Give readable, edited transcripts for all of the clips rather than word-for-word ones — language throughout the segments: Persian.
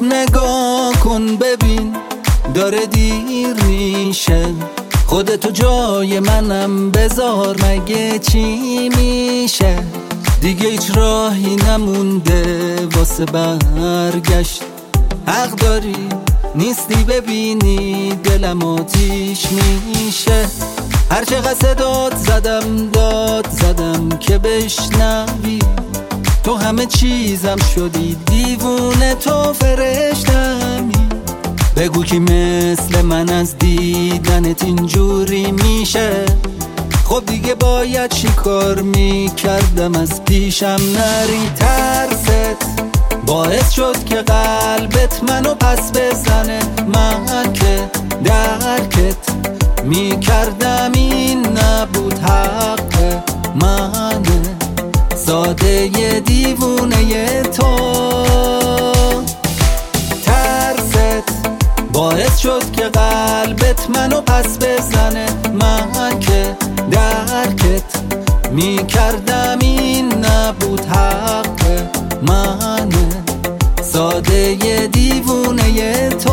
نگاه کن ببین داره دیر میشه، خودتو جای منم بذار مگه چی میشه. دیگه هیچ راهی نمونده واسه برگشت، حق داری نیستی ببینی دلم آتیش میشه. هرچقدر صدات زدم که بشنوی، تو همه چیزم شدی دیوونه، تو فرشتمی. بگو کی مثل من از دیدنت اینجوری میشه. خب دیگه باید چی کار میکردم از پیشم نری. ترست باعث شد که قلبت منو پس بزنه، من که درکت میکردم این نبود حق منه، ساده دیوونه تو. ترست باعث شد که قلبت منو پس بزنه، من که درکت میکردم این نبود حق منه، ساده دیوونه تو.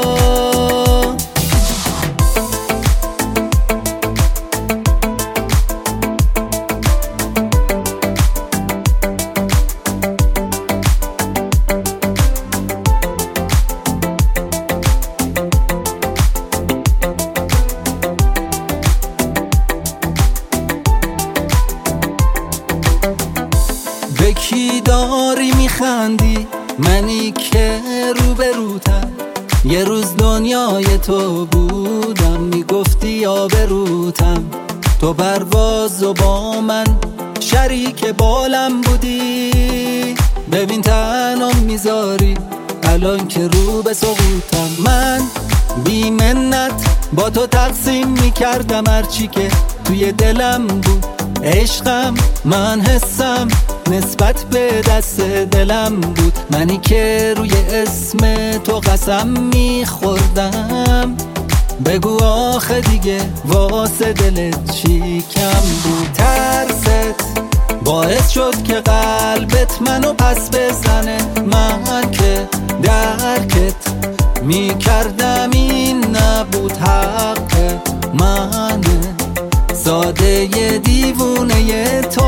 به کی داری میخندی؟ منی که روبروتم، یه روز دنیای تو بودم، میگفتی آبروتم. تو پرواز و با من شریک بالم بودی، ببین تنم میذاری الان که رو به سقوطم. من بی منت با تو تقسیم میکردم هرچی که توی دلم بود. عشقم من حسم نسبت به دست دلم بود، منی که روی اسم تو قسم میخوردم. بگو آخه دیگه واسه دلت چی کم بود. ترست باعث شد که قلبت منو پس بزنه، من که درکت میکردم این نبود حق منه، ساده دیوونه تو.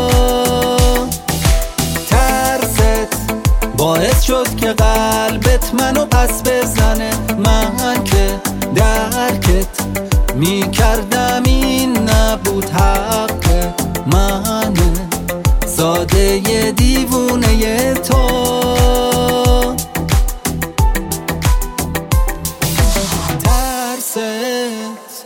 ترست باعث شد که قلبت منو پس بزنه، من که درکت میکردم این نبود حق منه، ساده دیوونه تو. ترست